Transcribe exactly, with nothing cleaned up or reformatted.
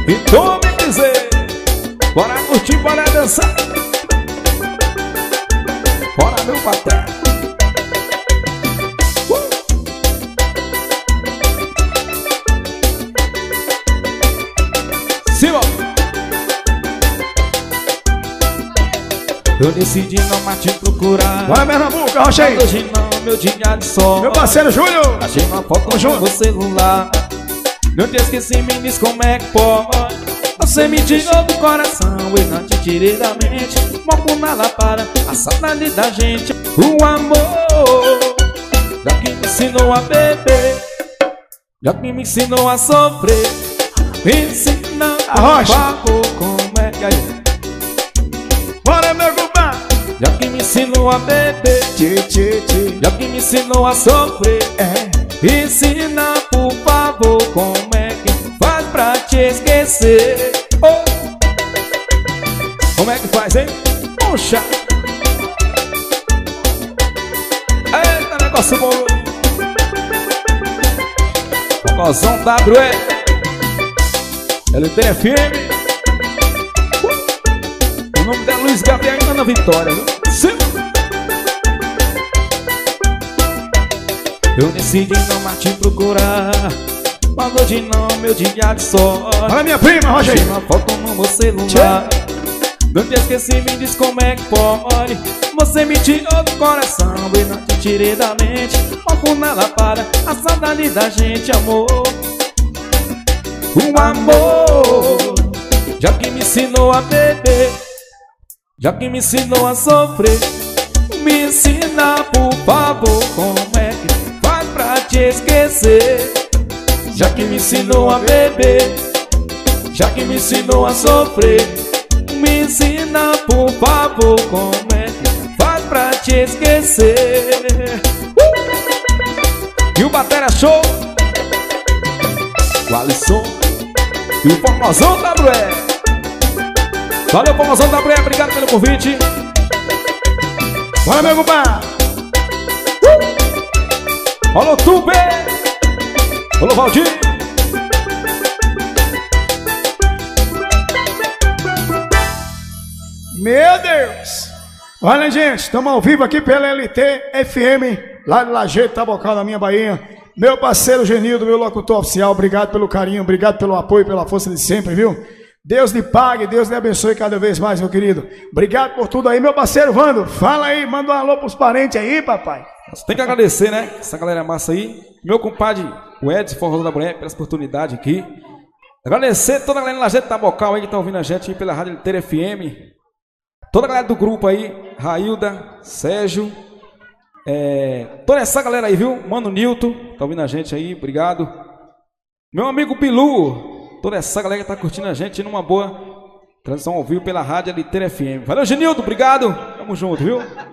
Então me dizer, bora curtir, bora dançar. Bora meu patrão. uh! Simão. Eu decidi não mais te procurar. Bora Pernambuco, rocha aí. Hoje não, meu dia de sol. Meu parceiro Júlio. Achei uma foto no meu celular. Não te esqueci, me diz como é que pode. Você me tirou do coração, eu não te tirei da mente. Moco nada para a saudade da gente. O amor, já que me ensinou a beber, já que me ensinou a sofrer, me ensina por favor como é que é. Bora meu compadre. Já que me ensinou a beber, tchê, tchê, tchê. já que me ensinou a sofrer, é. ensina por favor como é que faz pra te esquecer. Oh. Como é que faz, hein? Puxa! Eita, negócio bom! Focozão W E L T F M. uh. O nome dela é Luiz Gabriel e Ana Vitória, viu? Sim. Eu decidi não mais te procurar, mas hoje não, meu dia de sorte. Olha minha prima, rocha aí. Achei uma foto no meu celular. Não te esqueci, me diz como é que pode. Você me tirou do coração, eu não te tirei da mente. Foco nela para a saudade da gente, amor. O amor, já que me ensinou a beber, já que me ensinou a sofrer, me ensina por favor como é que faz pra te esquecer. Já que me ensinou a beber, já que me ensinou a sofrer, me ensina por favor como é que faz pra te esquecer. uh! E o Batera Show, o Alisson e o Focozão W E. Valeu, Focozão W E, obrigado pelo convite. Bora meu compadre. uh! Alô Tube, alô Valdir. Meu Deus! Olha, gente, estamos ao vivo aqui pela L T F M, lá de Lajeado, Tabocal, na minha Bahia. Meu parceiro Genildo, meu locutor oficial, obrigado pelo carinho, obrigado pelo apoio, pela força de sempre, viu? Deus lhe pague, Deus lhe abençoe cada vez mais, meu querido. Obrigado por tudo aí, meu parceiro Vando. Fala aí, manda um alô pros parentes aí, papai. Você tem que agradecer, né? Essa galera massa aí. Meu compadre, o Edson Forrozão da Mulher, pela oportunidade aqui. Agradecer toda a galera lá gente Tabocal aí que tá ouvindo a gente aí pela Rádio L T F M. Toda a galera do grupo aí, Railda, Sérgio, é, toda essa galera aí, viu? Mano Nilton, tá ouvindo a gente aí, obrigado. Meu amigo Pilu, toda essa galera que tá curtindo a gente numa boa transmissão ao vivo pela Rádio L T F M. Valeu, Genildo, obrigado. Tamo junto, viu?